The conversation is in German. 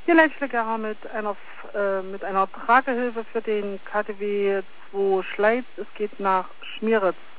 Hier Leitschläger mit einer Tragehilfe für den KTW 2 Schleiz. Es geht nach Schmieritz.